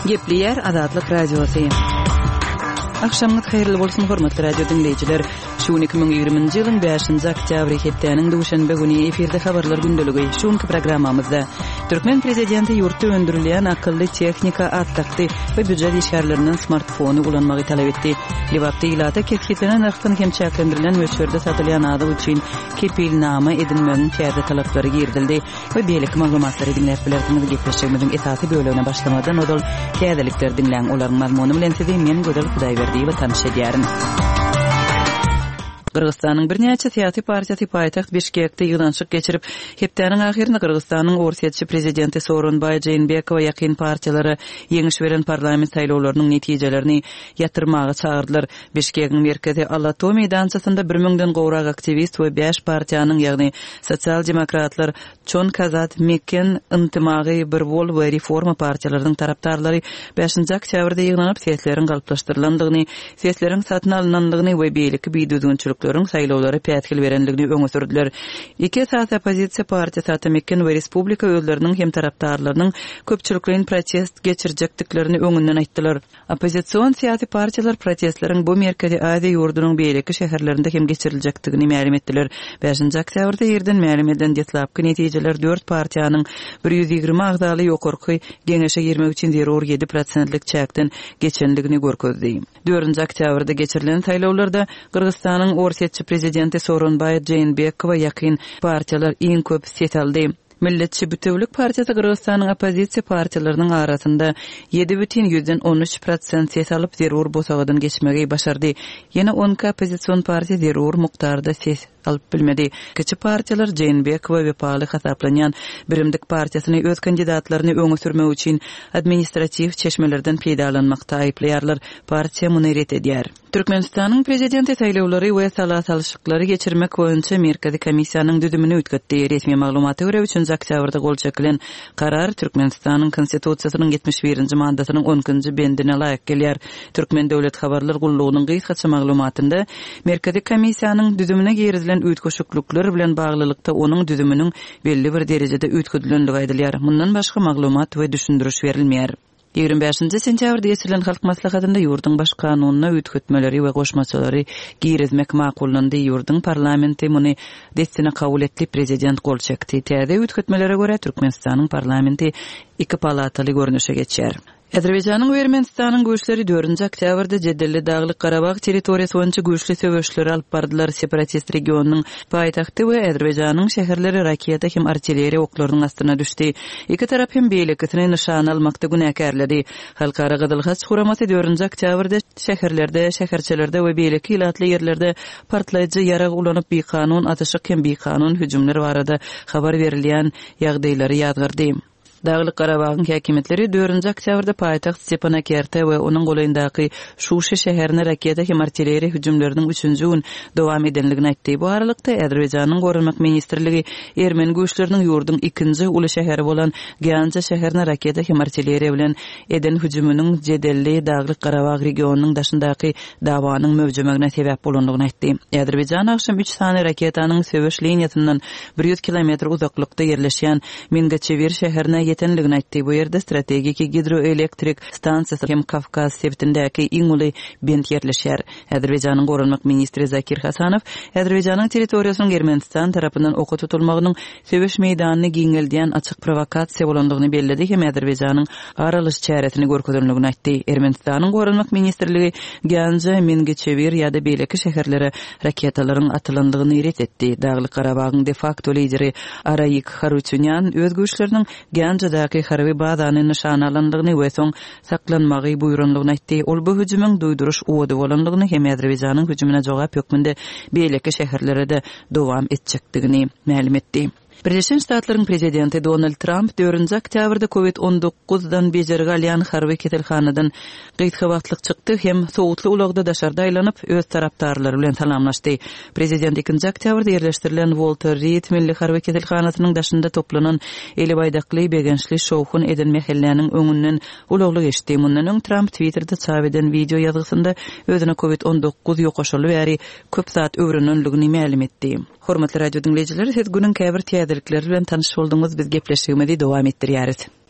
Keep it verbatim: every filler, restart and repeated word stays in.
Gepli Azatlyk Radiosu. Akşamınız hayırlı bolsun hormatly radio dinleyijiler. Şu iki bin ýygrymynjy ýylyň beşinji oktyabry hepdeniň duşanbe güni efirde habarlar gündöligi. Şuňky programmamyzda Türkmen prezidenti ýurtda öndürilýän akylly tehnika attakdy we büdjet işgärlerinden smartfony ulanmagy talap etdi. Liwatda ýylata keskitlenen narxdan hem çäklendirilen möçberde satylýan adam üçin kepilnama edilmegiň täze talaplary girdildi we beýlik maglumatlary dinläp bilerdiňiz gepleşmegimiň esasy bölügine başlamadan odal täzelikler dinleň olaryň mazmuny bilen sizi men Gödel Hudaýberdi we tanış edýärim. Kırgızstanyň bir näçe syýasy partiýasy paýtaxt Bişkekde ýyglanşyk geçirip, hepdeniň ahyrynda Kırgızstanyň orsiýetçi prezidenti Soronbay Jeenbekow ýakyn partiýalary ýeňiş beren parlament saýlawlarynyň netijelerini ýatyrmagy çagyrdylar. Bişkekiň merkezi Alato meýdançasynda bir miňden gowrak aktivist we beş partiýanyň, ýagny Sosial Demokratlar, Çon Kazat, Mekken, Intimagy, Bir Bol we Reforma partiýalarynyň tarapdarlary beşinji oktýabrda ýyglanyp sesleriň galyplaşdyrylandygyny, sesleriň satyn alynandygyny we beýleki biýdüdüňçülük saýlawlary pätkil berenligini öňe sürdüler. Iki esas opozisiýa partiýasy Mekken we Respublika öýleriniň hem tarapdarlarynyň köpçülikliň protest geçirjekdiklerini öňünden aýtdylar. Opozisiýon syýasy partiýalar protestleriň bu merkezi Aziýa ýurdunyň beýleki şäherlerinde hem geçiriljekdigini ma'lum etdiler. beşinji oktýabrda ýerden ma'lum edilen detlapky netijeler dört partiýanyň bir ýüz ýygrimi agdaly ýokurky geňeşe ýigirme üç zero ýedi prosentlik çäkden geçenligini görkezdi. dördünji oktýabrda geçirilen saýlawlarda Kyrgyzstanyň orsiýetçi prezidenti Soronbay Jeenbekow ýakyn partiýalar iň köp set aldy. Milletçi Bütewlik partiýasy Kyrgyzstanyň opozisiýa partiýalarynyň arasynda ýedi ýüzden on üç prosent ses alyp zerur bosagadan geçmegi başardy. Ýene on opozisiýon partiýa zerur mukdarda ses alyp bilmedi. Kiçi partiýalar Jeenbekow we paly hasaplanýan Birimdik partiýasyny öz kandidatlaryny öňe sürmek üçin administrativ çeşmelerden peýdalanmakda aýplaýarlar. Partiýa muny ret edýär. Türkmenistanyň prezidenti saýlawlary we salat-alşyklary geçirmek boýunça Merkezi komissiýanyň düzümini ütketdi. Resmi maglumaty görä üçinji oktýabrda gol çekilen karar Türkmenistanyň konstitusiýasynyň yetmiş birinji maddasynyň onunçy bendine laýyk gelýär. Türkmen döwlet habarlar gullugynyň gysgaça maglumatynda Merkezi komissiýanyň düzümine gerizilen üýtgeşiklükler bilen baglylykda onuň düzüminiň belli bir derejede üýtgedilenligi aýdylýar. Mundan başga maglumat we düşündürüş berilmeýär. ýygrimi beşinji sentýabrda ýetirlen halk maslahatynda ýurduň baş kanunyna üýtgetmeleri we goşmaçylary girizmek makullandy. Ýurduň parlamenti muny destine kabul etdi. Prezident gol çekdi. Täze üýtgetmelere görä Türkmenistanyň parlamenti iki palataly görnüşe geçýär. Azerbaýjanyň we Ermenistanyň güýçleri dördünji oktýabrda Jedelli Daglyk Garabag territoriýasy boýunça güýçli söwüşleri alyp bardylar. Separatist regionynyň paýtagty we Azerbaýjanyň şäherleri raketa hem artilleriýa oklarynyň astyna düşdi. Iki tarap hem beýlekini nişan almakda günäkärledi. Halkara Gyzyl Haç guramasy dördünji oktýabrda şäherlerde, şäherçelerde we beýleki ilatly ýerlerde partlaýjy ýarag ulanyp beýkanun atyşyk hem beýkanun hüjümleri barada habar berilýän ýagdaýlary ýadgyrdy. Daglyk Garabagyň häkimetleri dördünji oktýabrda paýtaxt Stepanakerte we onuň golaýyndaky Şuşa şäherine raketa hem artilleriýa hüjümleriniň üçünji gün dowam edenligini aýtdy. Bu aralykda Azerbaýjanyň Gorunmak ministrligi Ermeni güýçleriniň ýurduň ikinji uly şäheri bolan Ganja şäherine raketa hem artilleriýa bilen eden hüjüminiň Jedelli Daglyk Garabag regionunyň daşyndaky dawanyň mövjümegine sebäp bolandygyny aýtdy. Azerbaýjan akşam üç sany raketanyň söwüş liniýasyndan bir ýüz kilometr uzaklykda ýerleşýän Mingaçevir şäherine yetenligini aýtdy. Bu ýerde strategik hidroelektrik stansiýasy hem Kafkaz septindäki iň uly bent ýerleşýär. Azerbaýjanyň Gorunmak ministri Zakir Hasanow Azerbaýjanyň territoriýasynyň Ermenistan tarapyndan oka tutulmagynyň söwüş meýdanyny giňeldiýän açyk provokasiýa bolandygyny bellidi hem Azerbaýjanyň aralyş çäresini görkezlenligini aýtdy. Ermenistanyň Gorunmak ministrligi Ganja, Mingaçevir ýa-da beýleki şäherlere raketalaryň atylandygyny ret etdi. Daglyk Garabagyň de facto lideri Arayik Harutyunyan öz güýçleriniň Ganjadaky harby bazany nişan alandygyny we soň saklanmagy buýrunlygyny aýtdy. Ol bu hüjümüň duýduruş owdy bolandygyny hem Azerbaýjanyň hüjümine jogap ýokmunda beýleki şäherlere de dowam etjekdigini ma'lum etdi. Birleşen Ştatlaryň prezidenti Donald Trump dördünji oktýabrda covid on dokuzdan bejerge alýan harby ketelhanadan gysgawatlyk çykdy hem sowutly ulagda daşarda aýlanyp öz tarapdarlary bilen salamlaşdy. Prezident ikinji oktýabrda ýerleşdirilen Walter Reed milli harby ketelhanasynyň daşynda toplanan eli baýdakly begençli şowhun eden mehelläriniň öňünden ulagly geçdi. Mundan öň Trump Twitterda çap eden video ýazgysynda özüne covid on dokuz ýokaşaly bäri köp saat öwrenenligini ma'lum etdi. Hormatly radio dinleyijiler, siz günüň käbir täzelikleri bilen tanyş boldyňyz. Biz gepleşigimizi dowam etdirýäris.